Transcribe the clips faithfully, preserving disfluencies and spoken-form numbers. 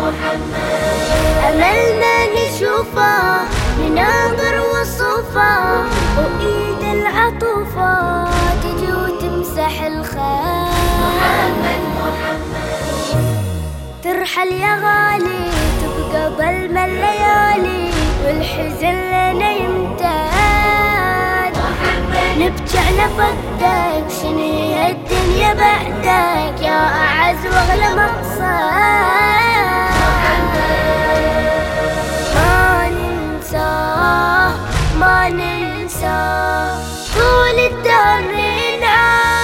أملنا نشوفه نناظر وصوفه، وإيد العطوفة تجي وتمسح الخير. محمد محمد ترحل يا غالي تبقى ظلمة الليالي، والحزن لنا يمتد. نبكي على فقدك شنو هي الدنيا بعدك، يا أعز وأغلى مقصد. ما ننساه ما ننساه طول الدهر ننعاه.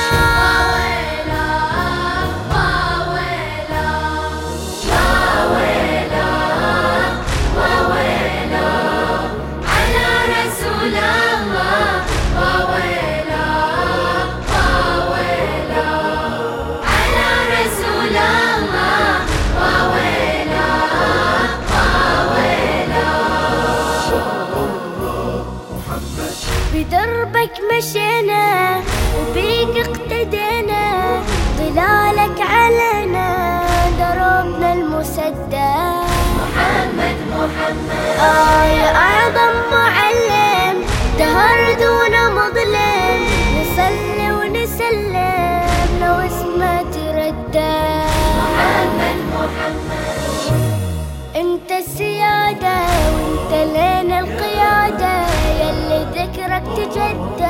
بدربك مشينا وبيك اقتدينا، ظلالك علينا دربنا المسدد. محمد محمد آه يا أعظم معلم، دهر دون مظلم، نصلي ونسلم لو اسمه تردد. محمد محمد انت السيادة وانت لنا القيادة، يلي ذكرك تجدد.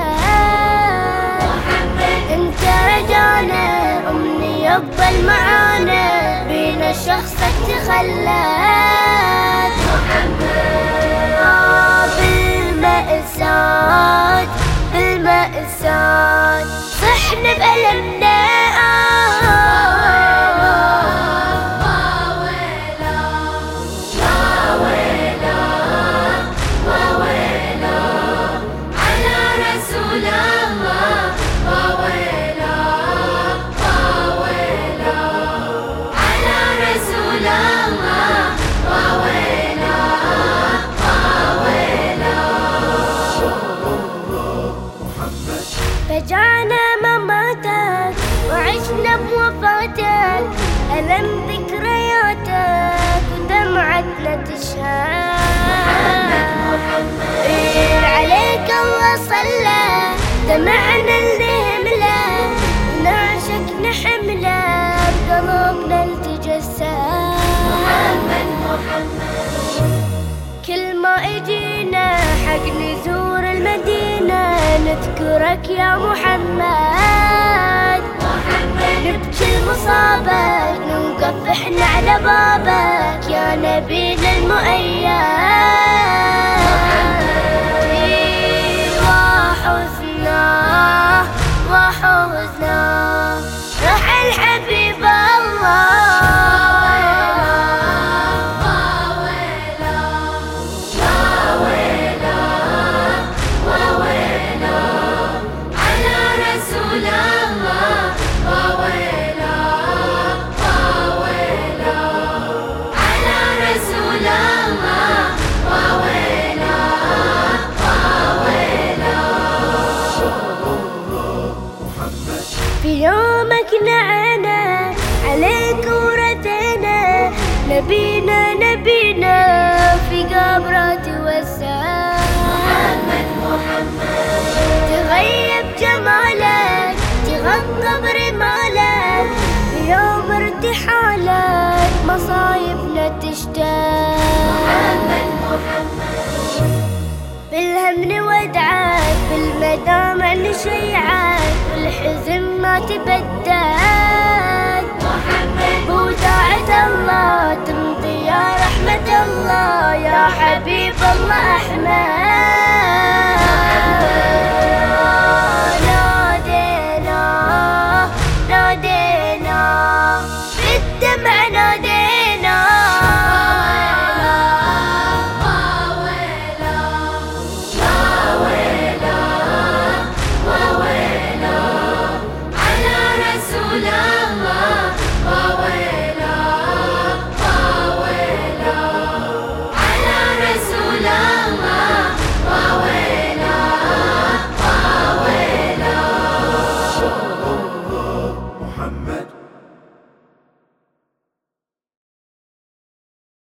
انت رجانا امني يفضل معانا، بينا شخصك تخلد. آه بالمأساة بالمأساة صحنا بألمنا. رجعنا مماتك وعشنا بوفاتك، ألم ذكرياتك ودمعتنا تشهد. إيه عليك الله صلى دمعنا اللي همله، نعشق نحمله بقلوبنا التجسد. محمد محمد كل ما اجينا حق نزور المدينة، نذكرك يا محمد. نبكي لمصابك نوقف احنا على بابك، يا نبينا المؤيد. وحزنا وحزنا رحل حبيب الله. في يومك نعنا عليك ورثينا، نبينا نبينا في قبرة وسام. محمد محمد تغيب جمالك تغطى برمالك، في يوم ارتحالك مصايبنا تشتاق. محمد محمد بالهم نودعك بالمدامع نشيعك، والحزن ما تبدد. بوداعة الله تمضي يا رحمة الله، يا حبيب الله أحمد.